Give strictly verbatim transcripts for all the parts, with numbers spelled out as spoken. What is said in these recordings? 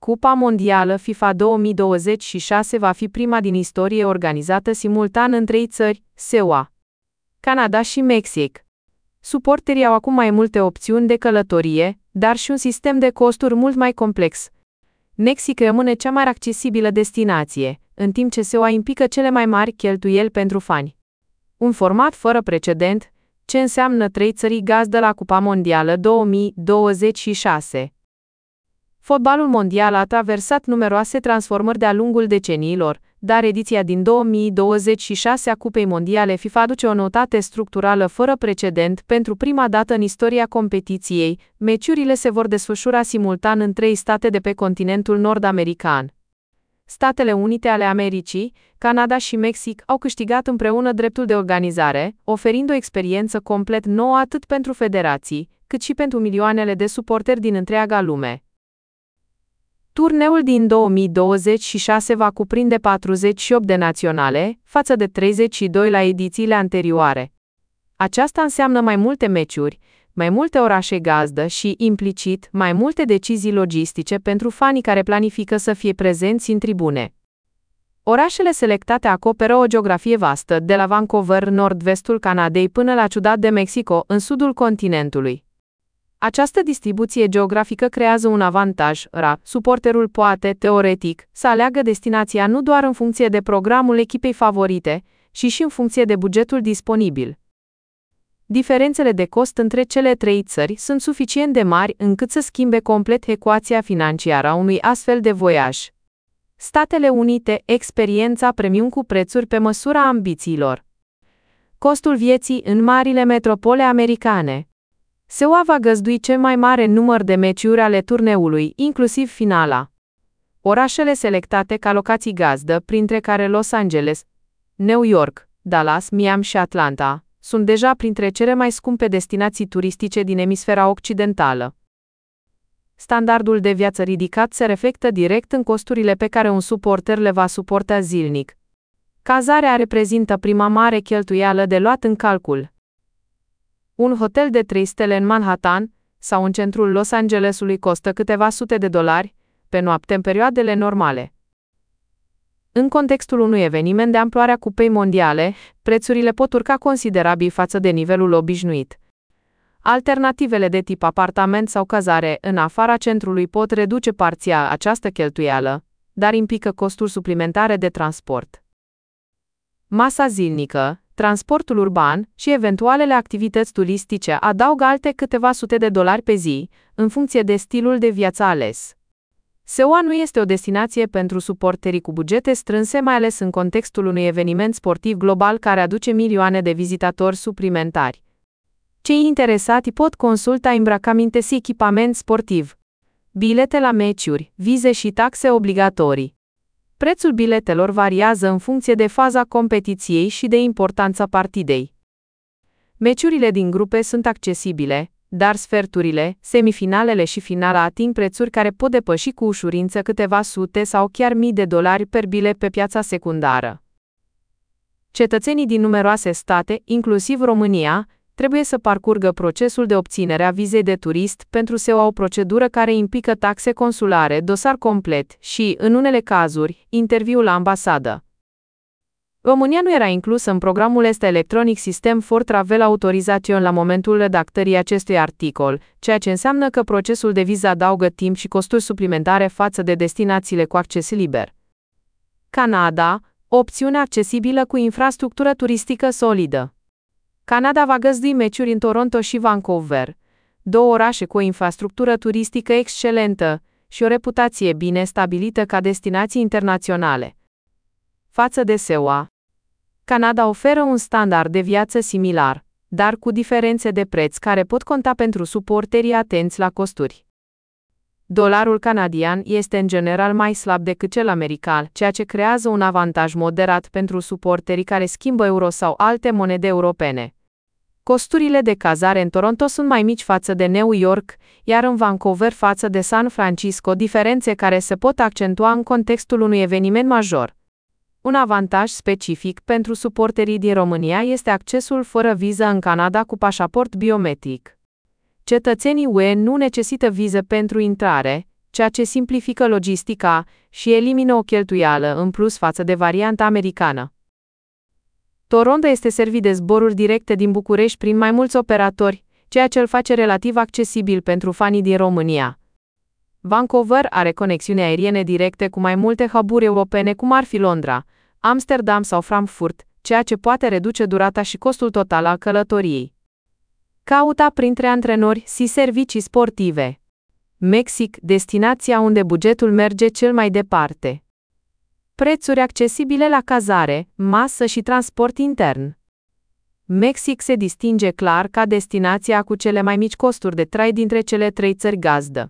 Cupa Mondială FIFA două mii douăzeci și șase va fi prima din istorie organizată simultan în trei țări, S U A, Canada și Mexic. Suporterii au acum mai multe opțiuni de călătorie, dar și un sistem de costuri mult mai complex. Mexic rămâne cea mai accesibilă destinație, în timp ce S U A implică cele mai mari cheltuieli pentru fani. Un format fără precedent, ce înseamnă trei țări gazdă la Cupa Mondială două mii douăzeci și șase. Fotbalul mondial a traversat numeroase transformări de-a lungul deceniilor, dar ediția din două mii douăzeci și șase a Cupei Mondiale FIFA aduce o noutate structurală fără precedent. Pentru prima dată în istoria competiției, meciurile se vor desfășura simultan în trei state de pe continentul nord-american. Statele Unite ale Americii, Canada și Mexic au câștigat împreună dreptul de organizare, oferind o experiență complet nouă atât pentru federații, cât și pentru milioanele de suporteri din întreaga lume. Turneul din două mii douăzeci și șase va cuprinde patruzeci și opt de naționale, față de treizeci și doi la edițiile anterioare. Aceasta înseamnă mai multe meciuri, mai multe orașe gazdă și, implicit, mai multe decizii logistice pentru fanii care planifică să fie prezenți în tribune. Orașele selectate acoperă o geografie vastă, de la Vancouver, nord-vestul Canadei, până la Ciudad de Mexico, în sudul continentului. Această distribuție geografică creează un avantaj, ra, suporterul poate, teoretic, să aleagă destinația nu doar în funcție de programul echipei favorite, ci și în funcție de bugetul disponibil. Diferențele de cost între cele trei țări sunt suficient de mari încât să schimbe complet ecuația financiară a unui astfel de voiaj. Statele Unite, experiența premium cu prețuri pe măsura ambițiilor. Costul vieții în marile metropole americane. S U A va găzdui cel mai mare număr de meciuri ale turneului, inclusiv finala. Orașele selectate ca locații gazdă, printre care Los Angeles, New York, Dallas, Miami și Atlanta, sunt deja printre cele mai scumpe destinații turistice din emisfera occidentală. Standardul de viață ridicat se reflectă direct în costurile pe care un suporter le va suporta zilnic. Cazarea reprezintă prima mare cheltuială de luat în calcul. Un hotel de trei stele în Manhattan sau în centrul Los Angelesului costă câteva sute de dolari pe noapte în perioadele normale. În contextul unui eveniment de amploarea Cupei Mondiale, prețurile pot urca considerabil față de nivelul obișnuit. Alternativele de tip apartament sau cazare în afara centrului pot reduce parțial această cheltuială, dar implică costuri suplimentare de transport. Masa zilnică, transportul urban și eventualele activități turistice adaugă alte câteva sute de dolari pe zi, în funcție de stilul de viață ales. S U A nu este o destinație pentru suporterii cu bugete strânse, mai ales în contextul unui eveniment sportiv global care aduce milioane de vizitatori suplimentari. Cei interesati pot consulta îmbrăcăminte și echipament sportiv, bilete la meciuri, vize și taxe obligatorii. Prețul biletelor variază în funcție de faza competiției și de importanța partidei. Meciurile din grupe sunt accesibile, dar sferturile, semifinalele și finala ating prețuri care pot depăși cu ușurință câteva sute sau chiar mii de dolari per bilet pe piața secundară. Cetățenii din numeroase state, inclusiv România, trebuie să parcurgă procesul de obținere a vizei de turist pentru S U A, o procedură care implică taxe consulare, dosar complet și, în unele cazuri, interviul la ambasadă. România nu era inclusă în programul Este Electronic System for Travel Authorization la momentul redactării acestui articol, ceea ce înseamnă că procesul de viză adaugă timp și costuri suplimentare față de destinațiile cu acces liber. Canada, o opțiune accesibilă cu infrastructură turistică solidă. Canada va găzdui meciuri în Toronto și Vancouver, două orașe cu o infrastructură turistică excelentă și o reputație bine stabilită ca destinații internaționale. Față de S U A, Canada oferă un standard de viață similar, dar cu diferențe de preț care pot conta pentru suporterii atenți la costuri. Dolarul canadian este în general mai slab decât cel american, ceea ce creează un avantaj moderat pentru suporterii care schimbă euro sau alte monede europene. Costurile de cazare în Toronto sunt mai mici față de New York, iar în Vancouver față de San Francisco, diferențe care se pot accentua în contextul unui eveniment major. Un avantaj specific pentru suporterii din România este accesul fără viză în Canada cu pașaport biometric. Cetățenii U E nu necesită viză pentru intrare, ceea ce simplifică logistica și elimină o cheltuială în plus față de varianta americană. Toronto este servit de zboruri directe din București prin mai mulți operatori, ceea ce îl face relativ accesibil pentru fanii din România. Vancouver are conexiuni aeriene directe cu mai multe hub-uri europene cum ar fi Londra, Amsterdam sau Frankfurt, ceea ce poate reduce durata și costul total al călătoriei. Caută printre antrenori și servicii sportive. Mexic, destinația unde bugetul merge cel mai departe. Prețuri accesibile la cazare, masă și transport intern. Mexic se distinge clar ca destinația cu cele mai mici costuri de trai dintre cele trei țări gazdă.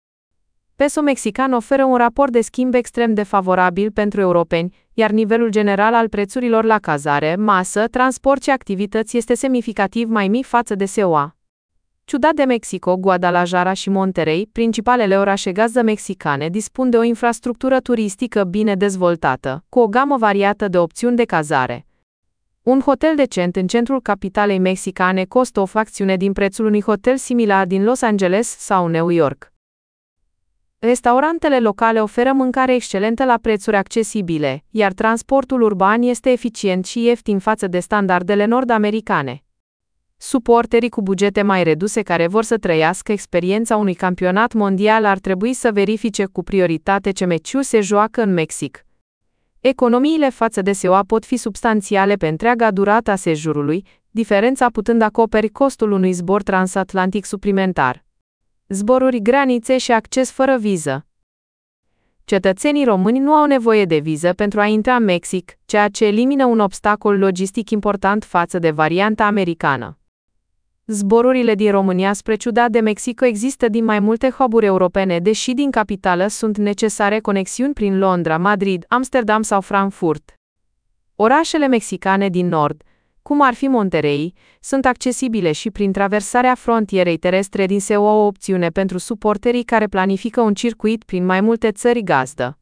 Peso mexican oferă un raport de schimb extrem de favorabil pentru europeni, iar nivelul general al prețurilor la cazare, masă, transport și activități este semnificativ mai mic față de S U A. Ciudad de Mexico, Guadalajara și Monterrey, principalele orașe gazdă mexicane, dispun de o infrastructură turistică bine dezvoltată, cu o gamă variată de opțiuni de cazare. Un hotel decent în centrul capitalei mexicane costă o fracțiune din prețul unui hotel similar din Los Angeles sau New York. Restaurantele locale oferă mâncare excelentă la prețuri accesibile, iar transportul urban este eficient și ieftin față de standardele nord-americane. Suporterii cu bugete mai reduse care vor să trăiască experiența unui campionat mondial ar trebui să verifice cu prioritate ce meciuri se joacă în Mexic. Economiile față de S U A pot fi substanțiale pe întreaga durată a sejurului, diferența putând acoperi costul unui zbor transatlantic suplimentar. Zboruri granițe și acces fără viză. Cetățenii români nu au nevoie de viză pentru a intra în Mexic, ceea ce elimină un obstacol logistic important față de varianta americană. Zborurile din România spre Ciudad de Mexico există din mai multe hub-uri europene, deși din capitală sunt necesare conexiuni prin Londra, Madrid, Amsterdam sau Frankfurt. Orașele mexicane din nord, cum ar fi Monterrey, sunt accesibile și prin traversarea frontierei terestre din S U A o opțiune pentru suporterii care planifică un circuit prin mai multe țări gazdă.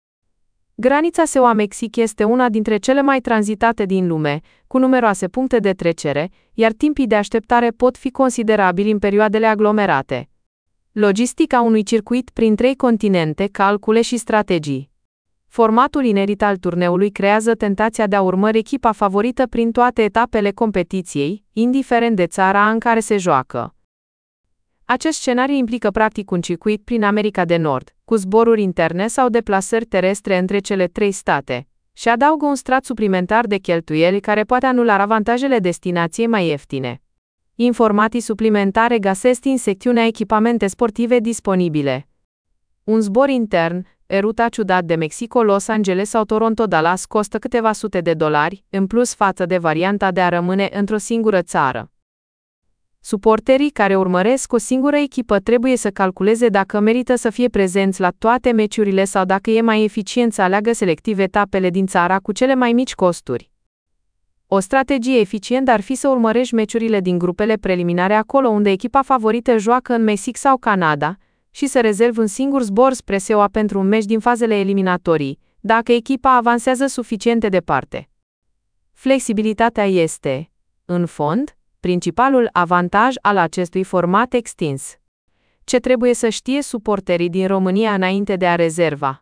Granița S U A-Mexic este una dintre cele mai tranzitate din lume, cu numeroase puncte de trecere, iar timpii de așteptare pot fi considerabili în perioadele aglomerate. Logistica unui circuit prin trei continente, calcule și strategii. Formatul inerit al turneului creează tentația de a urmări echipa favorită prin toate etapele competiției, indiferent de țara în care se joacă. Acest scenariu implică practic un circuit prin America de Nord, cu zboruri interne sau deplasări terestre între cele trei state, și adaugă un strat suplimentar de cheltuieli care poate anula avantajele destinației mai ieftine. Informații suplimentare găsesc în secțiunea echipamente sportive disponibile. Un zbor intern, ruta Ciudad de Mexico, Los Angeles sau Toronto, Dallas costă câteva sute de dolari, în plus față de varianta de a rămâne într-o singură țară. Suporterii care urmăresc o singură echipă trebuie să calculeze dacă merită să fie prezenți la toate meciurile sau dacă e mai eficient să aleagă selectiv etapele din țara cu cele mai mici costuri. O strategie eficientă ar fi să urmărești meciurile din grupele preliminare acolo unde echipa favorită joacă în Mexic sau Canada și să rezervi un singur zbor spre S U A pentru un meci din fazele eliminatorii, dacă echipa avansează suficient de departe. Flexibilitatea este, în fond, principalul avantaj al acestui format extins. Ce trebuie să știe suporterii din România înainte de a rezerva?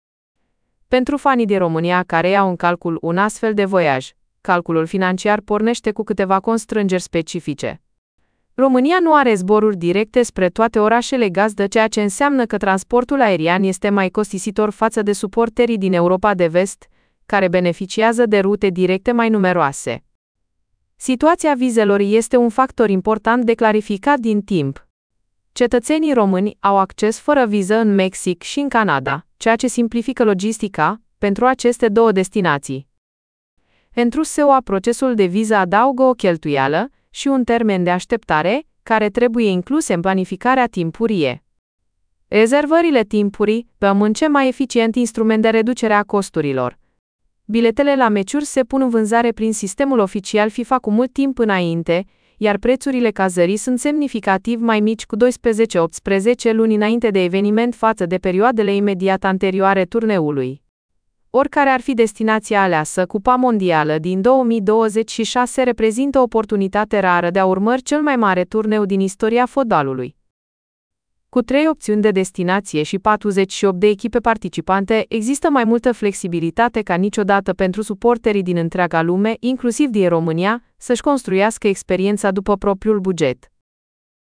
Pentru fanii din România care iau în calcul un astfel de voiaj, calculul financiar pornește cu câteva constrângeri specifice. România nu are zboruri directe spre toate orașele gazdă, ceea ce înseamnă că transportul aerian este mai costisitor față de suporterii din Europa de Vest, care beneficiază de rute directe mai numeroase. Situația vizelor este un factor important de clarificat din timp. Cetățenii români au acces fără viză în Mexic și în Canada, ceea ce simplifică logistica pentru aceste două destinații. Pentru S U A, procesul de viză adaugă o cheltuială și un termen de așteptare, care trebuie incluse în planificarea timpurie. Rezervările timpurii rămân cel mai eficient instrument de reducere a costurilor. Biletele la meciuri se pun în vânzare prin sistemul oficial FIFA cu mult timp înainte, iar prețurile cazării sunt semnificativ mai mici cu doisprezece-optsprezece luni înainte de eveniment față de perioadele imediat anterioare turneului. Oricare ar fi destinația aleasă, Cupa Mondială din două mii douăzeci și șase reprezintă o oportunitate rară de a urmări cel mai mare turneu din istoria fotbalului. Cu trei opțiuni de destinație și patruzeci și opt de echipe participante, există mai multă flexibilitate ca niciodată pentru suporterii din întreaga lume, inclusiv din România, să-și construiască experiența după propriul buget.